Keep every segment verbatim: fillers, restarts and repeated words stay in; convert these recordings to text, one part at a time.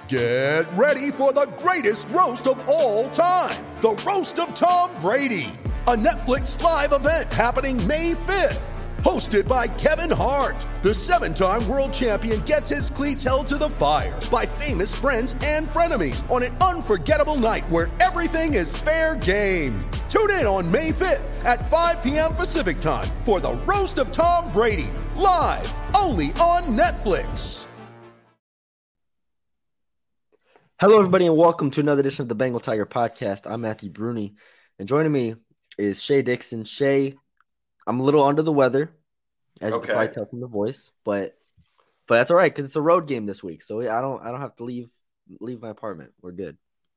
Get ready for the greatest roast of all time, the Roast of Tom Brady, a Netflix live event happening May fifth. Hosted by Kevin Hart, the seven-time world champion gets his cleats held to the fire by famous friends and frenemies on an unforgettable night where everything is fair game. Tune in on May fifth at five p.m. Pacific time for the Roast of Tom Brady, live only on Netflix. Hello, everybody, and welcome to another edition of the Bengal Tiger Podcast. I'm Matthew Bruni, and joining me is Shay Dixon. Shay, I'm a little under the weather, as okay. you can probably tell from the voice, but but that's all right because it's a road game this week, so I don't I don't have to leave leave my apartment. We're good.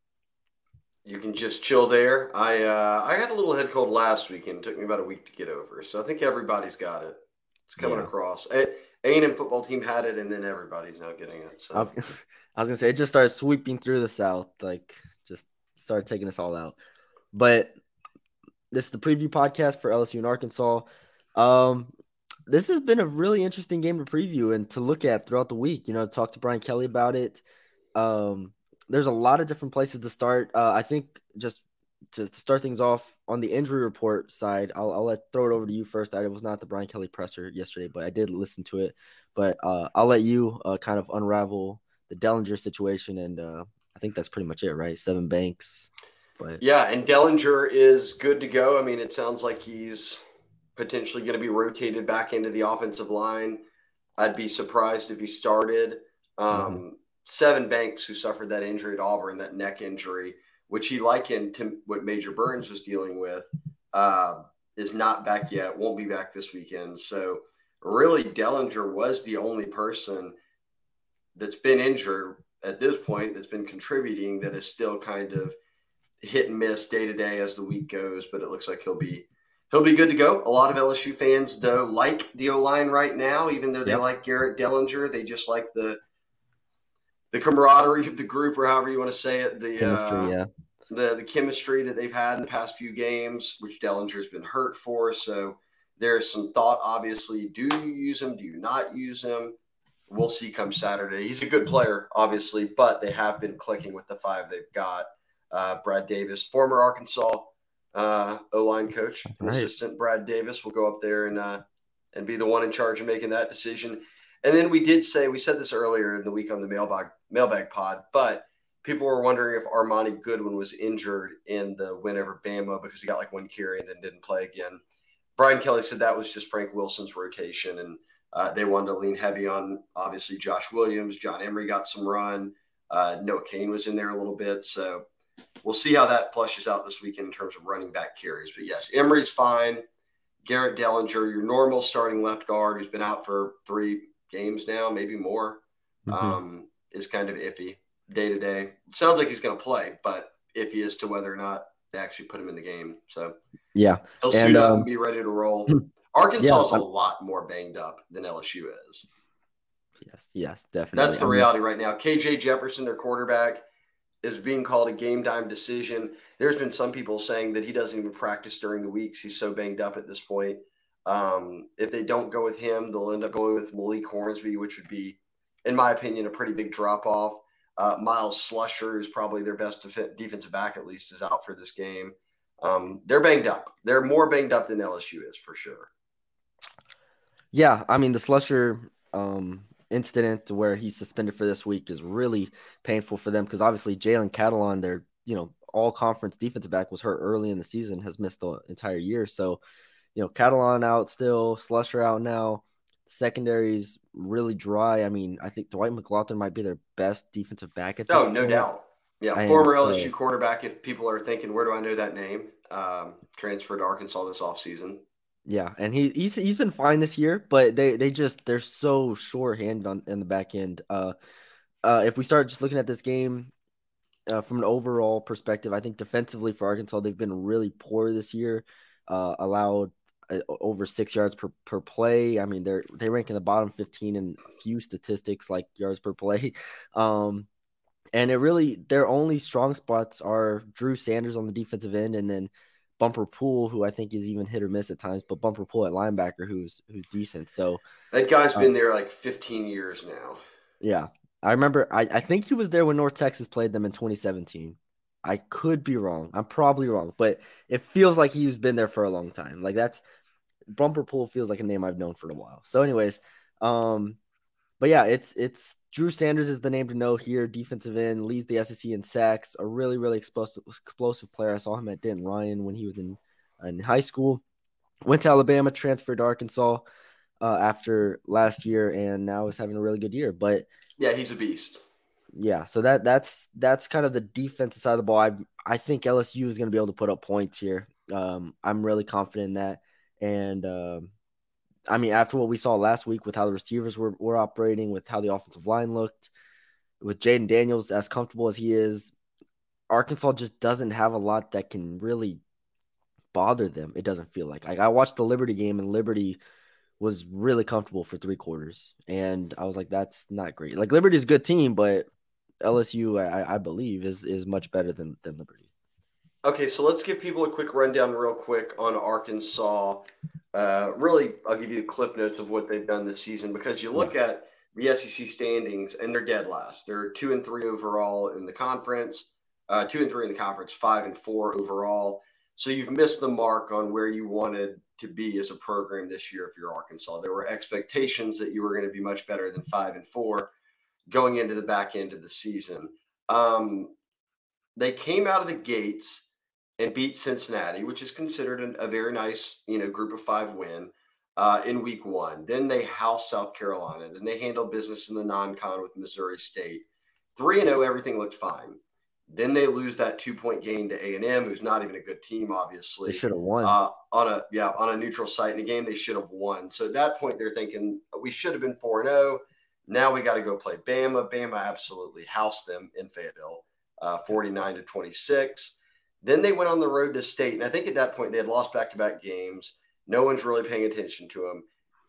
You can just chill there. I uh, I had a little head cold last week, and it took me about a week to get over. So I think everybody's got it. It's coming yeah. across. A and M football team had it, and then everybody's now getting it. So. I was, I was gonna say it just started sweeping through the South, like just started taking us all out. But this is the preview podcast for L S U and Arkansas. Um, this has been a really interesting game to preview and to look at throughout the week. You know, talk to Brian Kelly about it. Um, there's a lot of different places to start. Uh, I think just to, to start things off on the injury report side, I'll, I'll let throw it over to you first. I was not the Brian Kelly presser yesterday, but I did listen to it. But uh, I'll let you uh, kind of unravel the Dellinger situation, and uh, I think that's pretty much it, right? Sevyn Banks. But yeah, and Dellinger is good to go. I mean, it sounds like he's potentially going to be rotated back into the offensive line. I'd be surprised if he started. Um, mm-hmm. Sevyn Banks, who suffered that injury at Auburn, that neck injury, which he likened to what Major Burns was dealing with, uh, is not back yet, won't be back this weekend. So really, Dellinger was the only person that's been injured at this point that's been contributing that is still kind of hit and miss day to day as the week goes, but it looks like he'll be he'll be good to go. A lot of L S U fans, though, like the O-line right now, even though they yep. like Garrett Dellinger. They just like the the camaraderie of the group, or however you want to say it, the chemistry, uh, yeah. the the chemistry that they've had in the past few games, which Dellinger's been hurt for. So there's some thought, obviously. Do you use him? Do you not use him? We'll see come Saturday. He's a good player, obviously, but they have been clicking with the five they've got. Uh, Brad Davis, former Arkansas uh, O-line coach, right. assistant Brad Davis will go up there and uh, and be the one in charge of making that decision. And then we did say, we said this earlier in the week on the mailbag, mailbag pod, but people were wondering if Armani Goodwin was injured in the win over Bama because he got like one carry and then didn't play again. Brian Kelly said that was just Frank Wilson's rotation, and Uh, they wanted to lean heavy on, obviously, Josh Williams. John Emery got some run. Uh, Noah Cain was in there a little bit. So we'll see how that flushes out this weekend in terms of running back carries. But, yes, Emery's fine. Garrett Dellinger, your normal starting left guard who's been out for three games now, maybe more, mm-hmm. um, is kind of iffy day to day. Sounds like he's going to play, but iffy as to whether or not they actually put him in the game. So, yeah, he'll suit and, up um, and be ready to roll. Arkansas yeah, is a lot more banged up than L S U is. Yes, yes, definitely. That's the reality right now. K J Jefferson, their quarterback, is being called a game-time decision. There's been some people saying that he doesn't even practice during the weeks. He's so banged up at this point. Um, if they don't go with him, they'll end up going with Malik Hornsby, which would be, in my opinion, a pretty big drop-off. Uh, Miles Slusher is probably their best def- defensive back, at least, is out for this game. Um, they're banged up. They're more banged up than L S U is, for sure. Yeah, I mean, the Slusher um, incident where he's suspended for this week is really painful for them because obviously Jalen Catalon, their you know all-conference defensive back, was hurt early in the season, has missed the entire year. So, you know, Catalon out still, Slusher out now. Secondary's really dry. I mean, I think Dwight McLaughlin might be their best defensive back at this Oh, point. no doubt. Yeah, And former so- L S U cornerback, if people are thinking, where do I know that name? Um, transferred to Arkansas this offseason. Yeah, and he he's he's been fine this year, but they they just they're so short-handed on in the back end. Uh, uh, if we start just looking at this game uh, from an overall perspective, I think defensively for Arkansas they've been really poor this year. Uh, allowed uh, over six yards per, per play. I mean they're they rank in the bottom fifteen in a few statistics like yards per play. Um, and it really their only strong spots are Drew Sanders on the defensive end, and then Bumper Pool, who I think is even hit or miss at times, but Bumper Pool at linebacker, who's who's decent. So that guy's been uh, there like fifteen years now. Yeah, I remember. I, I think he was there when North Texas played them in twenty seventeen. I could be wrong. I'm probably wrong, but it feels like he's been there for a long time. Like that's Bumper Pool feels like a name I've known for a while. So, anyways, um, but yeah, it's it's Drew Sanders is the name to know here. Defensive end, leads the S E C in sacks. A really really explosive explosive player. I saw him at Denton Ryan when he was in in high school. Went to Alabama, transferred to Arkansas uh, after last year, and now is having a really good year. But yeah, he's a beast. Yeah, so that that's that's kind of the defensive side of the ball. I I think L S U is going to be able to put up points here. Um, I'm really confident in that, and um, I mean, after what we saw last week with how the receivers were, were operating, with how the offensive line looked, with Jaden Daniels as comfortable as he is, Arkansas just doesn't have a lot that can really bother them. It doesn't feel like. I, I watched the Liberty game, and Liberty was really comfortable for three quarters, and I was like, that's not great. Like Liberty's a good team, but L S U, I, I believe, is is much better than than Liberty. Okay, so let's give people a quick rundown real quick on Arkansas. Uh, really, I'll give you the cliff notes of what they've done this season, because you look at the S E C standings and they're dead last. They're two and three overall in the conference, uh, two and three in the conference, five and four overall. So you've missed the mark on where you wanted to be as a program this year if you're Arkansas. There were expectations that you were going to be much better than five and four going into the back end of the season. Um, they came out of the gates and beat Cincinnati, which is considered an, a very nice, you know, group of five win uh, in week one. Then they housed South Carolina. Then they handled business in the non-con with Missouri State. three and oh, everything looked fine. Then they lose that two-point game to A and M, who's not even a good team, obviously. They should have won. Uh, on a yeah, on a neutral site in a game they should have won. So at that point, they're thinking, we should have been four and oh. Now we got to go play Bama. Bama absolutely housed them in Fayetteville, uh, forty-nine to twenty-six. Then they went on the road to State, and I think at that point they had lost back-to-back games. No one's really paying attention to them.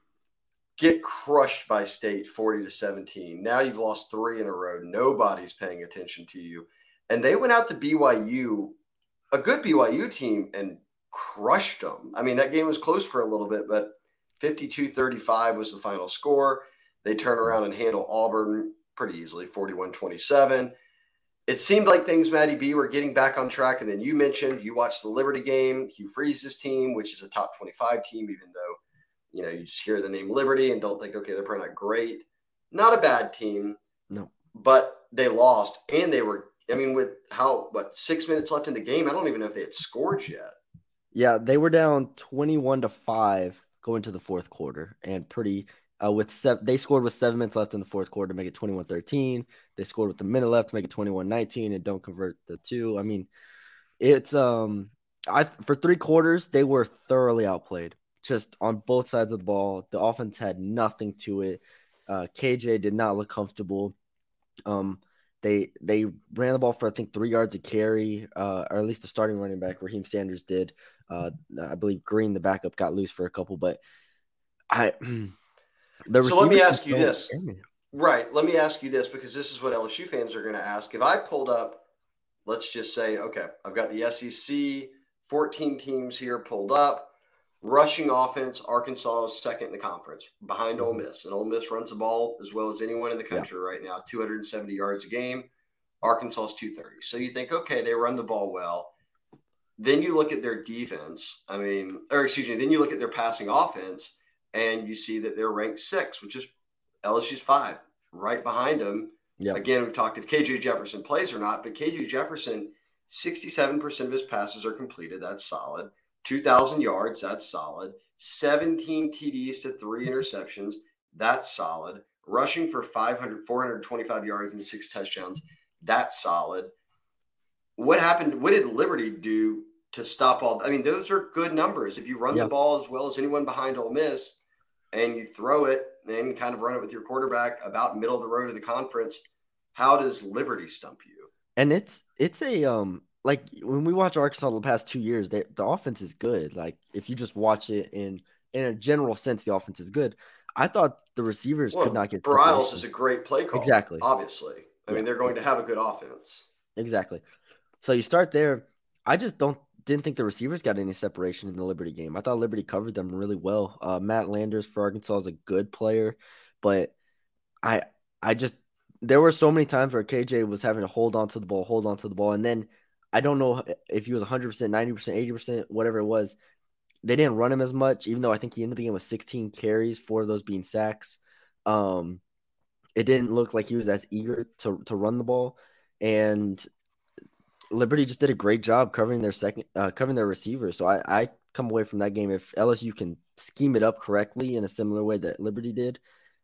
Get crushed by State, forty to seventeen. Now you've lost three in a row. Nobody's paying attention to you. And they went out to B Y U, a good B Y U team, and crushed them. I mean, that game was close for a little bit, but fifty-two thirty-five was the final score. They turn around and handle Auburn pretty easily, forty-one twenty-seven. It seemed like things, Maddie B, were getting back on track. And then you mentioned you watched the Liberty game, Hugh Freeze's team, which is a top twenty-five team, even though, you know, you just hear the name Liberty and don't think, okay, they're probably not great. Not a bad team. No. But they lost, and they were, I mean, with how, what, six minutes left in the game, I don't even know if they had scored yet. Yeah, they were down twenty-one to five going to the fourth quarter, and pretty uh, with seven, they scored with seven minutes left in the fourth quarter to make it twenty-one thirteen. They scored with a minute left to make it twenty-one nineteen and don't convert the two. I mean, it's um, I for three quarters they were thoroughly outplayed, just on both sides of the ball. The offense had nothing to it. Uh, K J did not look comfortable. Um. They they ran the ball for, I think, three yards a carry, uh, or at least the starting running back, Raheem Sanders, did. Uh, I believe Green, the backup, got loose for a couple. But I, the so let me ask you this. Right. Let me ask you this, because this is what L S U fans are going to ask. If I pulled up, let's just say, okay, I've got the S E C, fourteen teams here pulled up. Rushing offense, Arkansas is second in the conference, behind Ole Miss. And Ole Miss runs the ball as well as anyone in the country yeah. right now, two hundred seventy yards a game. Arkansas is two thirty. So you think, okay, they run the ball well. Then you look at their defense. I mean, or excuse me, then you look at their passing offense, and you see that they're ranked six, which is L S U's five, right behind them. Yep. Again, we've talked if K J Jefferson plays or not, but K J Jefferson, sixty-seven percent of his passes are completed. That's solid. two thousand yards, that's solid. seventeen T Ds to three interceptions, that's solid. Rushing for five hundred, four hundred twenty-five yards and six touchdowns, that's solid. What happened? What did Liberty do to stop all? I mean, those are good numbers. If you run yep. the ball as well as anyone behind Ole Miss and you throw it and kind of run it with your quarterback about middle of the road of the conference, how does Liberty stump you? And it's it's a um. Like when we watch Arkansas the past two years, they, the offense is good. Like if you just watch it in in a general sense, the offense is good. I thought the receivers well, could not get. Bryles is a great play call. Exactly. Obviously, I yeah. mean they're going to have a good offense. Exactly. So you start there. I just don't didn't think the receivers got any separation in the Liberty game. I thought Liberty covered them really well. Uh, Matt Landers for Arkansas is a good player, but I I just there were so many times where K J was having to hold on to the ball, hold on to the ball. And then I don't know if he was one hundred percent, ninety percent, eighty percent, whatever it was. They didn't run him as much, even though I think he ended the game with sixteen carries, four of those being sacks. Um, it didn't look like he was as eager to, to run the ball. And Liberty just did a great job covering their second, uh, covering their receivers. So I, I come away from that game, if L S U can scheme it up correctly in a similar way that Liberty did,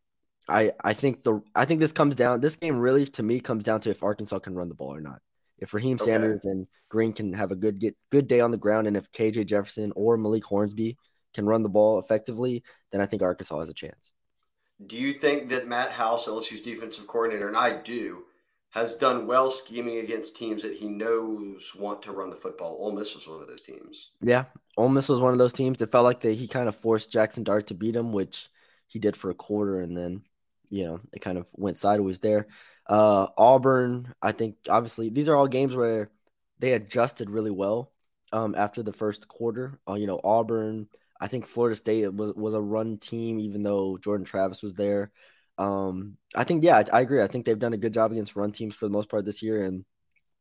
I, I think the I think this comes down. This game really, to me, comes down to if Arkansas can run the ball or not. If Raheem Okay. Sanders and Green can have a good get good day on the ground, and if K J Jefferson or Malik Hornsby can run the ball effectively, then I think Arkansas has a chance. Do you think that Matt House, L S U's defensive coordinator, and I do, has done well scheming against teams that he knows want to run the football? Ole Miss was one of those teams. Yeah, Ole Miss was one of those teams. It felt like they, he kind of forced Jackson Dart to beat him, which he did for a quarter, and then, you know, it kind of went sideways there. Uh, Auburn, I think, obviously, these are all games where they adjusted really well um, after the first quarter. Uh, you know, Auburn, I think Florida State was, was a run team, even though Jordan Travis was there. Um, I think, yeah, I, I agree. I think they've done a good job against run teams for the most part this year, and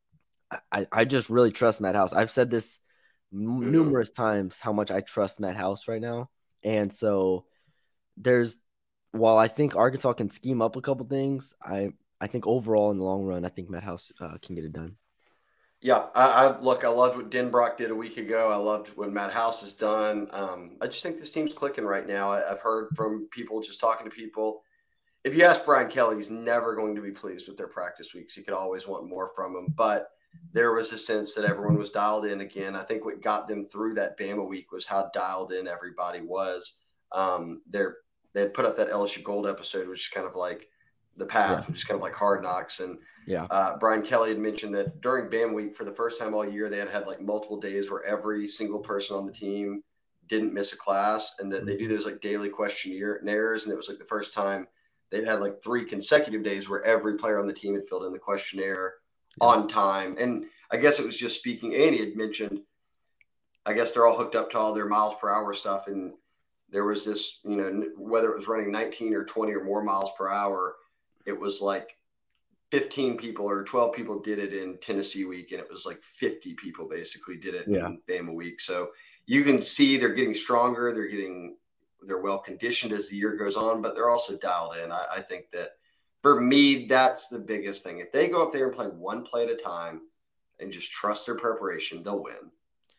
I, I just really trust Matt House. I've said this Mm-hmm. numerous times how much I trust Matt House right now. And so there's, while I think Arkansas can scheme up a couple things, I, I think overall in the long run, I think Matt House uh, can get it done. Yeah, I, I look, I loved what Denbrock did a week ago. I loved what Matt House has done. Um, I just think this team's clicking right now. I, I've heard from people, just talking to people. If you ask Brian Kelly, he's never going to be pleased with their practice weeks. He could always want more from them. But there was a sense that everyone was dialed in again. I think what got them through that Bama week was how dialed in everybody was. Um, they're, they had put up that L S U Gold episode, which is kind of like The Path, Yeah. which is kind of like Hard Knocks. And Yeah. uh, Brian Kelly had mentioned that during Bama week, for the first time all year, they had had like multiple days where every single person on the team didn't miss a class, and that they do those like daily questionnaires. And it was like the first time they'd had like three consecutive days where every player on the team had filled in the questionnaire Yeah. on time. And I guess it was just speaking. Andy had mentioned, I guess they're all hooked up to all their miles per hour stuff. And there was this, you know, whether it was running nineteen or twenty or more miles per hour, it was like fifteen people or twelve people did it in Tennessee week. And it was like fifty people basically did it Yeah. in Bama week. So you can see they're getting stronger. They're getting, they're well conditioned as the year goes on, but they're also dialed in. I, I think that for me, that's the biggest thing. If they go up there and play one play at a time and just trust their preparation, they'll win.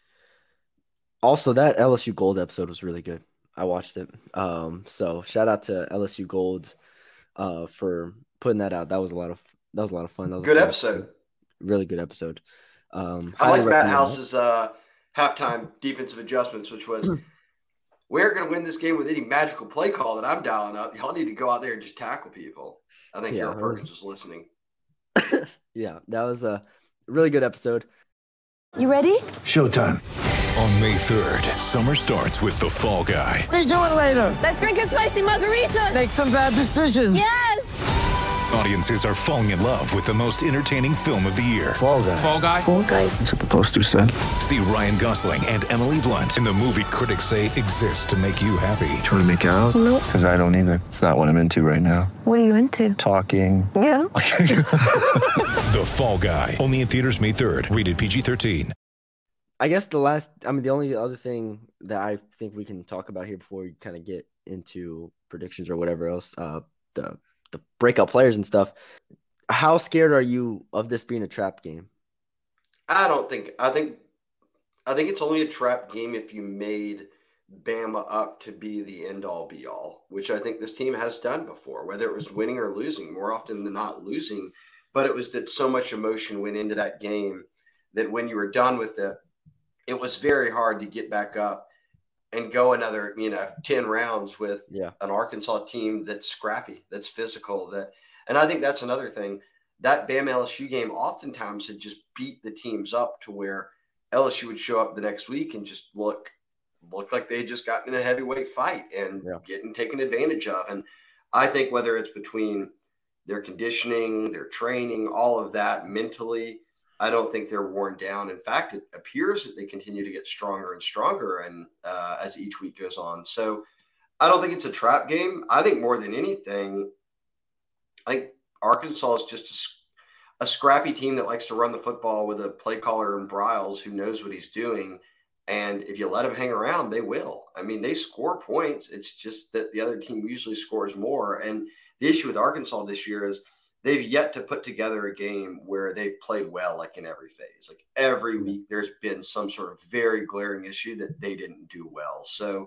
Also, that L S U Gold episode was really good. I watched it. Um, so shout out to L S U Gold uh, for putting that out. That was a lot of that was a lot of fun. That was Good a episode. Really good episode. Um, I highly like Matt recommend it. House's uh, halftime defensive adjustments, which was, we're going to win this game with any magical play call that I'm dialing up. Y'all need to go out there and just tackle people. I think Yeah, Harold it was- Perkins was listening. Yeah, that was a really good episode. You ready? Showtime. On May third, summer starts with The Fall Guy. Let's do it later. Let's drink a spicy margarita. Make some bad decisions. Yes. Audiences are falling in love with the most entertaining film of the year. Fall guy. Fall Guy? Fall guy. That's what the poster said. See Ryan Gosling and Emily Blunt in the movie critics say exists to make you happy. Trying to make it out? Nope. Because I don't either. It's not what I'm into right now. What are you into? Talking. Yeah. The Fall Guy. Only in theaters May third. Rated P G thirteen. I guess the last, I mean, the only other thing that I think we can talk about here before we kind of get into predictions or whatever else, uh, the the breakout players and stuff. How scared are you of this being a trap game? I don't think I think I think it's only a trap game if you made Bama up to be the end all be all, which I think this team has done before, whether it was winning or losing, more often than not losing. But it was that so much emotion went into that game that when you were done with it, it was very hard to get back up and go another, you know, ten rounds with Yeah. an Arkansas team that's scrappy, that's physical, that, and I think that's another thing. That Bama L S U game oftentimes had just beat the teams up to where L S U would show up the next week and just look look like they had just gotten in a heavyweight fight and Yeah. getting taken advantage of. And I think whether it's between their conditioning, their training, all of that mentally, I don't think they're worn down. In fact, it appears that they continue to get stronger and stronger and uh, as each week goes on. So I don't think it's a trap game. I think more than anything, I think Arkansas is just a, a scrappy team that likes to run the football with a play caller in Briles who knows what he's doing. And if you let them hang around, they will. I mean, they score points. It's just that the other team usually scores more. And the issue with Arkansas this year is they've yet to put together a game where they played well, like in every phase. Like every week, there's been some sort of very glaring issue that they didn't do well. So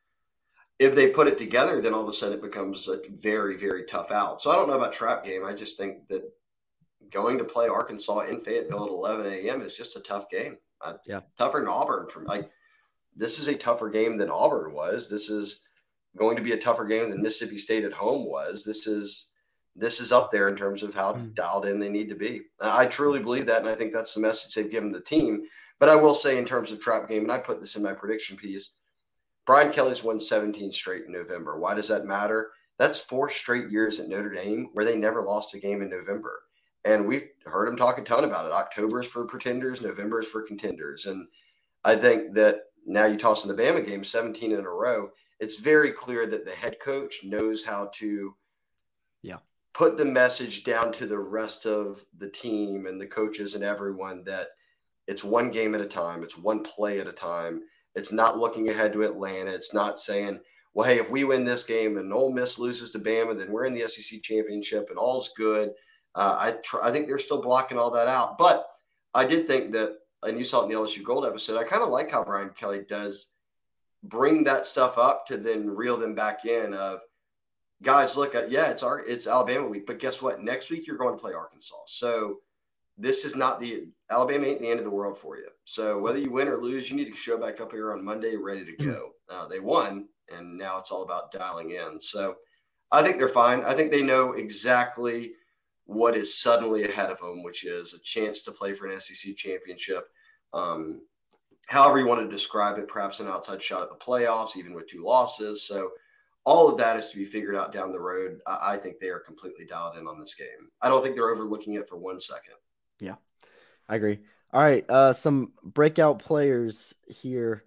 if they put it together, then all of a sudden it becomes a very, very tough out. So I don't know about trap game. I just think that going to play Arkansas in Fayetteville at eleven a.m. is just a tough game. Uh, yeah, tougher than Auburn. From like, this is a tougher game than Auburn was. This is going to be a tougher game than Mississippi State at home was. This is this is up there in terms of how mm. dialed in they need to be. I truly believe that, and I think that's the message they've given the team. But I will say, in terms of trap game, and I put this in my prediction piece, Brian Kelly's won seventeen straight in November. Why does that matter? That's four straight years at Notre Dame where they never lost a game in November. And we've heard him talk a ton about it. October is for pretenders, November is for contenders. And I think that now you toss in the Bama game, seventeen in a row, it's very clear that the head coach knows how to yeah. put the message down to the rest of the team and the coaches and everyone that it's one game at a time. It's one play at a time. It's not looking ahead to Atlanta. It's not saying, well, hey, if we win this game and Ole Miss loses to Bama, then we're in the S E C championship and all's good. Uh, I tr- I think they're still blocking all that out. But I did think that, and you saw it in the L S U Gold episode, I kind of like how Brian Kelly does bring that stuff up to then reel them back in of, guys, look, at yeah, it's our it's Alabama week, but guess what? Next week you're going to play Arkansas. So this is not the – Alabama ain't the end of the world for you. So whether you win or lose, you need to show back up here on Monday ready to go. Uh, they won, and now it's all about dialing in. So I think they're fine. I think they know exactly – what is suddenly ahead of them, which is a chance to play for an S E C championship. Um, however you want to describe it, perhaps an outside shot at the playoffs, even with two losses. So all of that is to be figured out down the road. I, I think they are completely dialed in on this game. I don't think they're overlooking it for one second. Yeah, I agree. All right, uh, some breakout players here.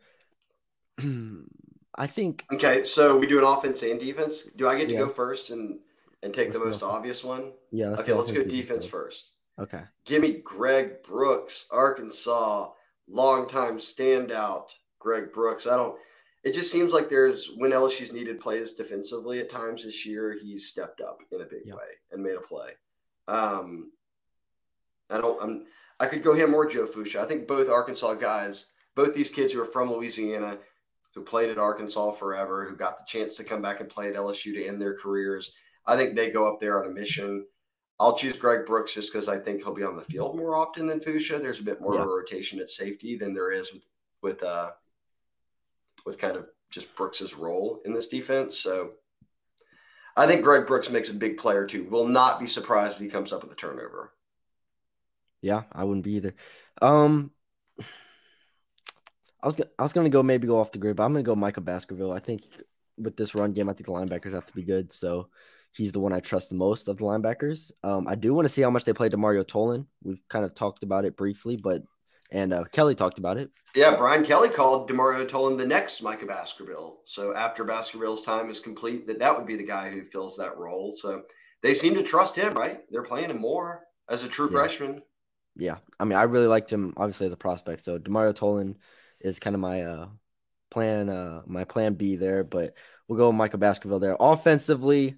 I think. Okay, so we do an offense and defense. Do I get to yeah. go first and and take let's the most go. obvious one? Yeah. Let's okay, let's go defense first. Okay. Give me Greg Brooks, Arkansas, longtime standout Greg Brooks. I don't – it just seems like there's – when L S U's needed plays defensively at times this year, he's stepped up in a big yeah. way and made a play. Um, I don't – I'm I could go him or Joe Fuchsia. I think both Arkansas guys, both these kids who are from Louisiana, who played at Arkansas forever, who got the chance to come back and play at L S U to end their careers, I think they go up there on a mission. I'll choose Greg Brooks just because I think he'll be on the field more often than Fuchsia. There's a bit more yeah. of a rotation at safety than there is with with uh with kind of just Brooks's role in this defense. So I think Greg Brooks makes a big play or two. Will not be surprised if he comes up with a turnover. Yeah, I wouldn't be either. Um, I was I was gonna go maybe go off the grid, but I'm gonna go Micah Baskerville. I think with this run game, I think the linebackers have to be good. So he's the one I trust the most of the linebackers. Um, I do want to see how much they play DeMario Tolan. We've kind of talked about it briefly, but and uh, Kelly talked about it. Yeah, Brian Kelly called DeMario Tolan the next Micah Baskerville. So after Baskerville's time is complete, that that would be the guy who fills that role. So they seem to trust him, right? They're playing him more as a true yeah. freshman. Yeah, I mean, I really liked him obviously as a prospect. So DeMario Tolan is kind of my uh, plan, uh, my plan B there. But we'll go with Micah Baskerville there. Offensively,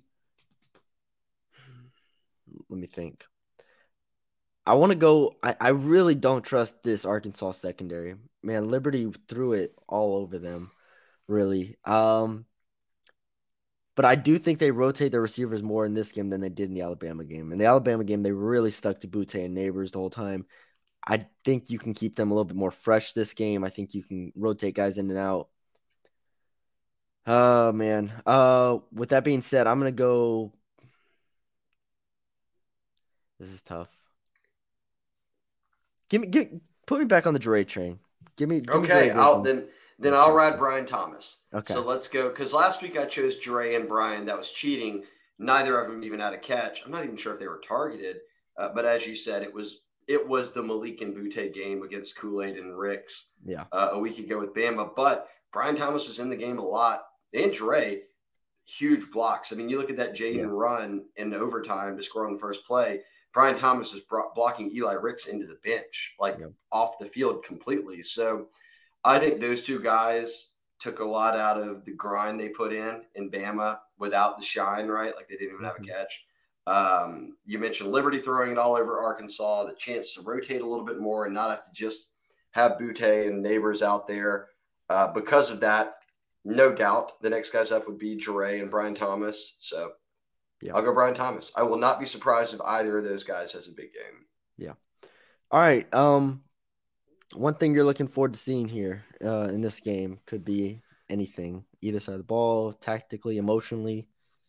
let me think. I want to go I, – I really don't trust this Arkansas secondary. Man, Liberty threw it all over them, really. Um, but I do think they rotate their receivers more in this game than they did in the Alabama game. In the Alabama game, they really stuck to Butte and Neighbors the whole time. I think you can keep them a little bit more fresh this game. I think you can rotate guys in and out. Oh, man. Uh, with that being said, I'm going to go – this is tough. Give me, give, put me back on the Dre train. Give me. Give okay, me Dre I'll then then I'll ride Brian Thomas. Okay. So let's go because last week I chose Dre and Brian. That was cheating. Neither of them even had a catch. I'm not even sure if they were targeted. Uh, but as you said, it was it was the Malik and Butte game against Kool-Aid and Ricks. Yeah. Uh, a week ago with Bama, but Brian Thomas was in the game a lot. And Dre, huge blocks. I mean, you look at that Jaden Yeah. run in overtime to score on the first play. Brian Thomas is bro- blocking Eli Ricks into the bench, like Yep. off the field completely. So I think those two guys took a lot out of the grind they put in in Bama without the shine, right? Like they didn't even have a Mhm. catch. Um, you mentioned Liberty throwing it all over Arkansas, the chance to rotate a little bit more and not have to just have Butte and Neighbors out there. Uh, because of that, no doubt the next guys up would be Jure and Brian Thomas. So Yeah. I'll go Brian Thomas. I will not be surprised if either of those guys has a big game. Yeah. All right. Um, one thing you're looking forward to seeing here uh, in this game could be anything, either side of the ball, tactically, emotionally.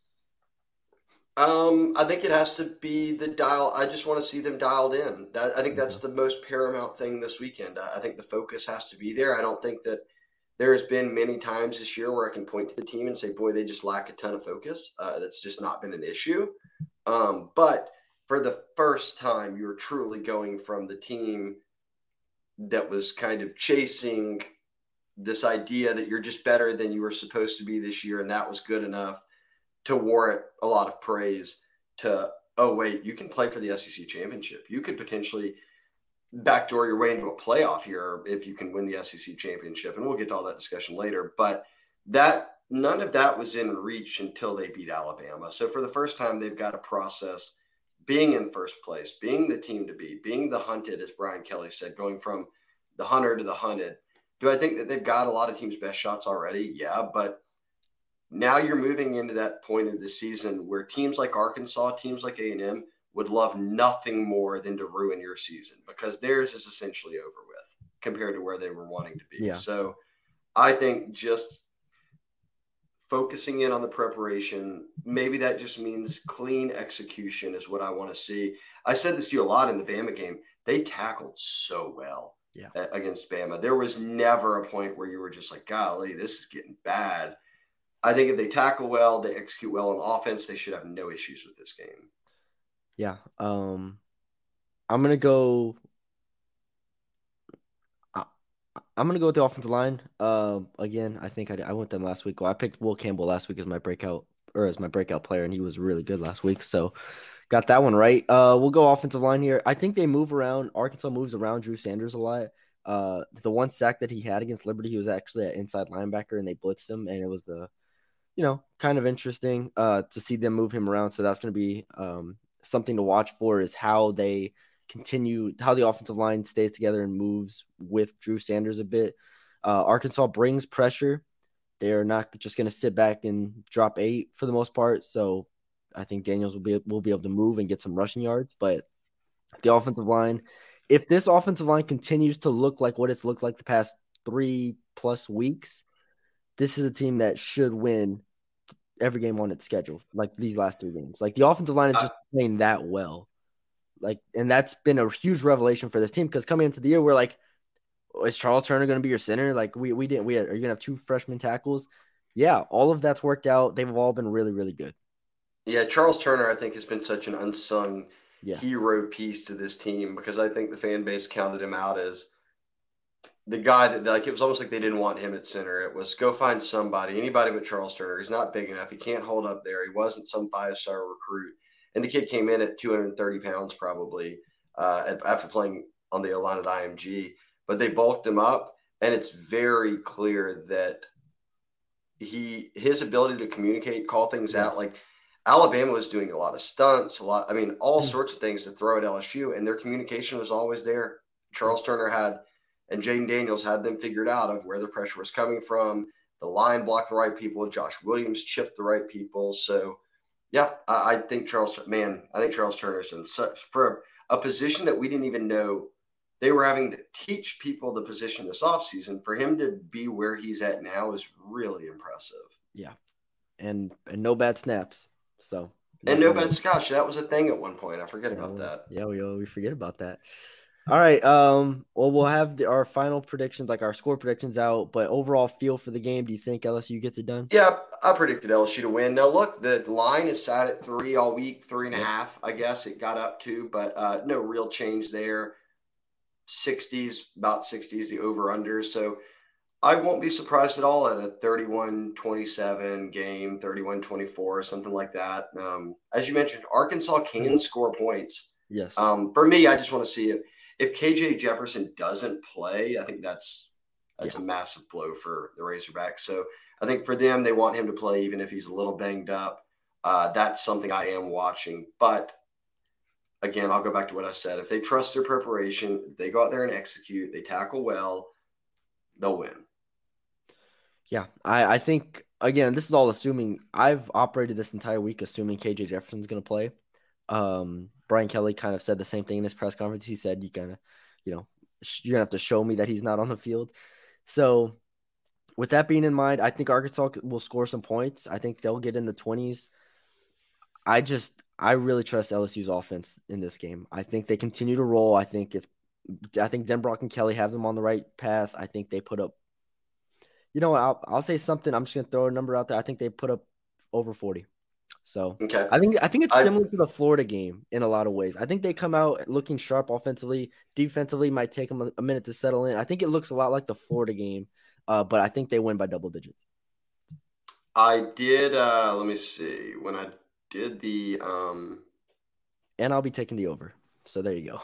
Um, I think it has to be the dial. I just want to see them dialed in. That, I think that's the most paramount thing this weekend. I, I think the focus has to be there. I don't think that there has been many times this year where I can point to the team and say, boy, they just lack a ton of focus. Uh, that's just not been an issue. Um, but for the first time, you're truly going from the team that was kind of chasing this idea that you're just better than you were supposed to be this year, and that was good enough to warrant a lot of praise, to, oh, wait, you can play for the S E C championship. You could potentially backdoor your way into a playoff here if you can win the S E C championship. And we'll get to all that discussion later. But that none of that was in reach until they beat Alabama. So for the first time, they've got to process being in first place, being the team to beat, being the hunted, as Brian Kelly said, going from the hunter to the hunted. Do I think that they've got a lot of teams' best shots already? Yeah, but now you're moving into that point of the season where teams like Arkansas, teams like A and M would love nothing more than to ruin your season because theirs is essentially over with compared to where they were wanting to be. Yeah. So I think just focusing in on the preparation, maybe that just means clean execution is what I want to see. I said this to you a lot in the Bama game. They tackled so well yeah. against Bama. There was never a point where you were just like, golly, this is getting bad. I think if they tackle well, they execute well on offense, they should have no issues with this game. Yeah. Um, I'm going to go I, I'm going to go with the offensive line. Uh, again, I think I, I went them last week. Well, I picked Will Campbell last week as my breakout or as my breakout player, and he was really good last week. So got that one right. Uh, we'll go offensive line here. I think they move around. Arkansas moves around Drew Sanders a lot. Uh, the one sack that he had against Liberty, he was actually an inside linebacker, and they blitzed him, and it was the, you know, kind of interesting uh, to see them move him around. So that's going to be um, something to watch for, is how they continue, how the offensive line stays together and moves with Drew Sanders a bit. Uh, Arkansas brings pressure. They're not just going to sit back and drop eight for the most part. So I think Daniels will be will be able to move and get some rushing yards. But the offensive line, if this offensive line continues to look like what it's looked like the past three plus weeks, this is a team that should win every game on its schedule, like these last three games. Like the offensive line is just playing that well. Like, and that's been a huge revelation for this team, because coming into the year, we're like, oh, is Charles Turner going to be your center? Like we we didn't we had, are you going to have two freshman tackles? Yeah, all of that's worked out. They've all been really, really good. Yeah, Charles Turner, I think, has been such an unsung yeah. hero piece to this team, because I think the fan base counted him out as the guy that, like, it was almost like they didn't want him at center. It was go find somebody, anybody but Charles Turner. He's not big enough. He can't hold up there. He wasn't some five-star recruit. And the kid came in at two hundred thirty pounds probably uh, after playing on the O-line at I M G. But they bulked him up, and it's very clear that he his ability to communicate, call things yes. out, like Alabama was doing a lot of stunts, a lot, I mean, all mm-hmm. sorts of things to throw at L S U, and their communication was always there. Charles Turner had, and Jaden Daniels had them figured out of where the pressure was coming from. The line blocked the right people. Josh Williams chipped the right people. So, yeah, I, I think Charles, man, I think Charles Turner's done such, for a, a position that we didn't even know they were having to teach people the position this offseason. For him to be where he's at now is really impressive. Yeah, and and no bad snaps. So and no bad scotch. That was a thing at one point. I forget that about was, that. Yeah, we we forget about that. All right. Um. Well, we'll have the, our final predictions, like our score predictions, out. But overall feel for the game. Do you think L S U gets it done? Yeah, I predicted L S U to win. Now look, the line is sat at three all week, three and a half. I guess it got up to, but uh, no real change there. sixties, about sixties, the over under. So I won't be surprised at all at a thirty-one twenty-seven game, thirty-one twenty-four, something like that. Um, as you mentioned, Arkansas can score points. Yes. Um, for me, I just want to see if if K J Jefferson doesn't play, I think that's that's Yeah. a massive blow for the Razorbacks. So I think for them, they want him to play even if he's a little banged up. Uh, that's something I am watching. But again, I'll go back to what I said. If they trust their preparation, they go out there and execute, they tackle well, they'll win. Yeah, I, I think, again, this is all assuming – I've operated this entire week assuming K J Jefferson's going to play. Um, Brian Kelly kind of said the same thing in his press conference. He said, you kind of, you know, you're going to have to show me that he's not on the field. So with that being in mind, I think Arkansas will score some points. I think they'll get in the twenties. I just – I really trust L S U's offense in this game. I think they continue to roll. I think if – I think Denbrock and Kelly have them on the right path. I think they put up – you know what? I'll, I'll say something. I'm just going to throw a number out there. I think they put up over forty. So okay. I think I think it's I've, similar to the Florida game in a lot of ways. I think they come out looking sharp offensively. Defensively might take them a, a minute to settle in. I think it looks a lot like the Florida game, uh, but I think they win by double digits. I did. Uh, let me see. When I did the um... – And I'll be taking the over. So there you go.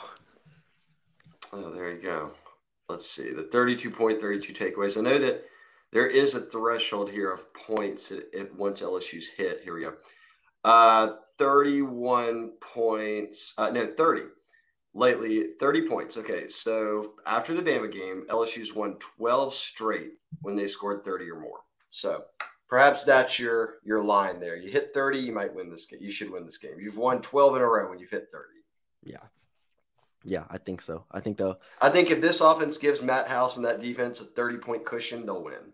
Oh, there you go. Let's see. The thirty-two point thirty-two takeaways. I know that there is a threshold here of points at, at once L S U's hit. Here we go. Uh, thirty-one points. Uh, no, thirty. Lately, thirty points. Okay, so after the Bama game, L S U's won twelve straight when they scored thirty or more. So perhaps that's your your line there. You hit thirty, you might win this game. You should win this game. You've won twelve in a row when you've hit thirty. Yeah. Yeah, I think so. I think though. I think if this offense gives Matt House and that defense a thirty-point cushion, they'll win.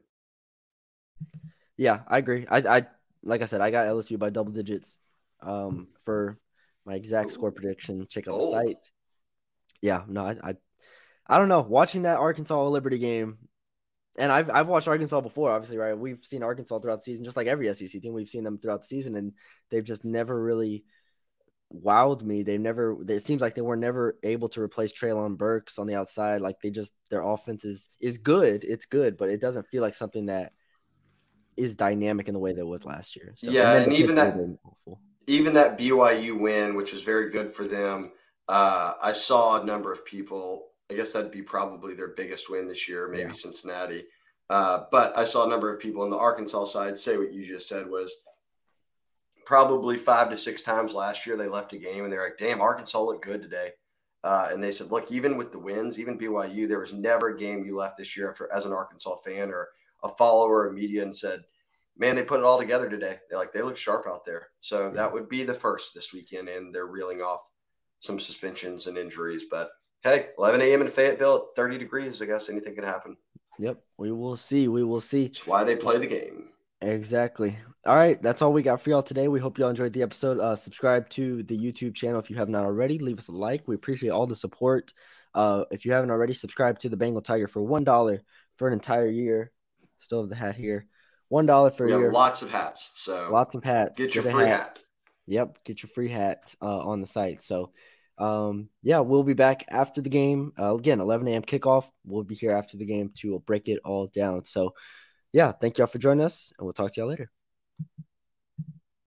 Yeah, I agree. I, I like I said, I got L S U by double digits um, for my exact score prediction. Check out the site. Yeah, no, I, I, I don't know. Watching that Arkansas Liberty game, and I've I've watched Arkansas before, obviously, right? We've seen Arkansas throughout the season, just like every S E C team. We've seen them throughout the season, and they've just never really wowed me. They've never. It seems like they were never able to replace Treylon Burks on the outside. Like they just their offense is is good. It's good, but it doesn't feel like something that is dynamic in the way that it was last year. So, yeah, and, and even that awful. even that B Y U win, which was very good for them. Uh, I saw a number of people. I guess that'd be probably their biggest win this year, maybe yeah. Cincinnati. Uh, but I saw a number of people on the Arkansas side say what you just said was probably five to six times last year they left a game and they're like, damn, Arkansas looked good today. Uh, and they said, look, even with the wins, even B Y U, there was never a game you left this year after, as an Arkansas fan or a follower or media and said, man, they put it all together today. They're like, they look sharp out there. So yeah. that would be the first this weekend, and they're reeling off some suspensions and injuries. But, hey, eleven a.m. in Fayetteville at thirty degrees, I guess anything could happen. Yep, we will see. We will see. That's why they play the game. Exactly. All right, that's all we got for y'all today. We hope y'all enjoyed the episode. Uh, subscribe to the YouTube channel if you have not already. Leave us a like. We appreciate all the support. Uh, if you haven't already, subscribe to the Bengal Tiger for one dollar for an entire year. Still have the hat here. one dollar for we a year. Have lots of hats. So lots of hats. Get your get free hat. hat. Yep, get your free hat uh, on the site. So, um, yeah, we'll be back after the game. Uh, again, eleven a.m. kickoff. We'll be here after the game to break it all down. So, yeah, thank y'all for joining us, and we'll talk to y'all later.